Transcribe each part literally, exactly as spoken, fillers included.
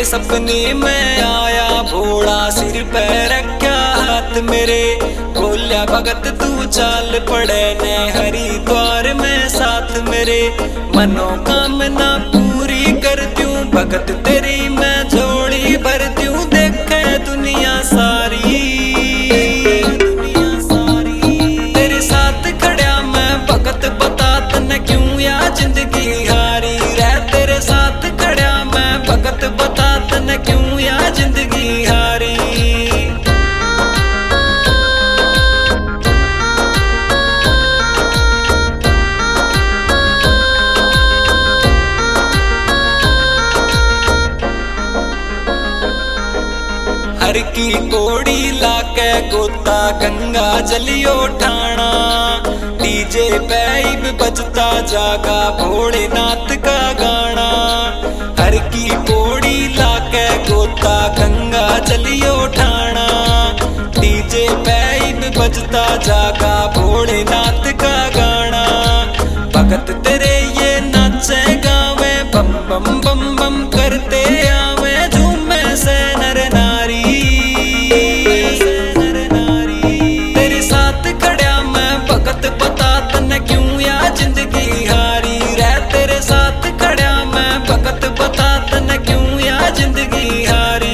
सपने में आया भोला, सिर पे रखा हाथ मेरे, बोलिया भगत तू चाल पड़े ने हरिद्वार में साथ मेरे। मनोकामना पूरी कर दूं भगत तेरी मैं झोली भर दूं, देखे दुनिया सारी तेरे साथ खड़ा मैं भगत, बता तने क्यों या जिंदगी हारी रह। तेरे साथ खड़ा मैं भगत, बता तने क्यों या जिंदगी हारी। हर की कोड़ी लाके गोता गंगा जलियो ठाणा, डीजे पैब बजता जागा भोलेनाथ का गाना। हर की कोड़ी लाके गोता गंगा जलियो ठाणा, डीजे पैब बजता जागा भोलेनाथ का गाना। भगत तेरे ये नाचे गावे, बम बम बम बम करते आवे, झूमे से नर नारी। तेरे साथ खड़ा मैं भगत, बता तने क्यों या जिंदगी हारी रह। तेरे साथ खड़ा मैं भगत, बता तने क्यों या जिंदगी हारी।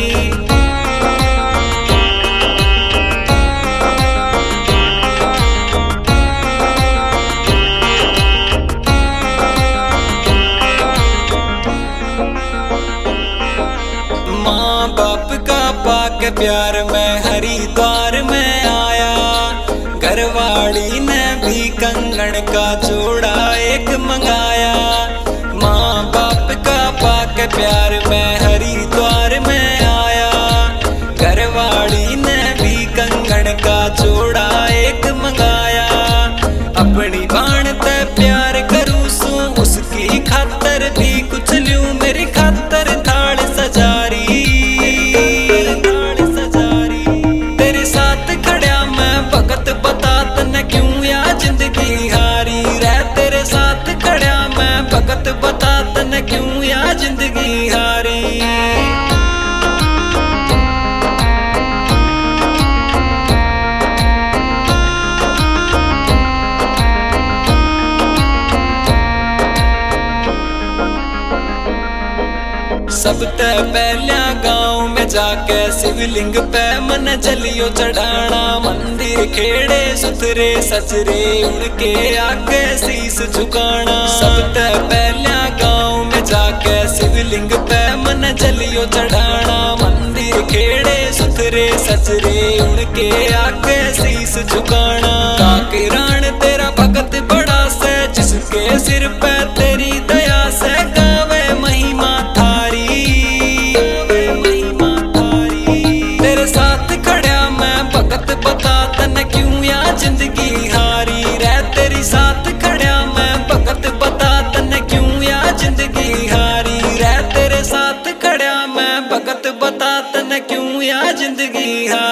माँ बाप का पाक प्यार में हरिद्वार में आया, घरवाली ने भी कंगन का जोड़ा एक मंगाया। माँ बाप का पाक प्यार में हरिद्वार में आया, घरवाली ने भी कंगन का जोड़ा एक मंगाया। अपनी बाण ते प्यार करूं सू, उसकी खातर भी कुछ लूं, मेरी खातर थाल सजारी। तेरे साथ खड़ा मैं भगत, बता तने क्यों या जिंदगी हारी रह। तेरे साथ खड़ा मैं भगत, बता तने क्यों या जिंदगी हारी। सबते पहला गांव में जाके शिवलिंग पे मन जलियो चढ़ाना, मंदिर खेड़े सुथरे सजरे उनके आगे शीस झुकाना। सबते पहला गांव में जाके शिवलिंग पे मन जलियो चढ़ाना, मंदिर खेड़े सुथरे सजरे उनके आगे शीस झुकाना। काकिरान तेरा भगत बड़ा से, जिसके सिर पे तेरी दया से गावे महिमा थारी। तेरे साथ खड़ा मैं भगत, बता तने क्यों या जिंदगी हारी रह। तेरी साथ खड़ा मैं भगत, बता तने क्यों या जिंदगी हारी रह। तेरे साथ खड़ा मैं भगत, बता तने क्यों या जिंदगी हारी।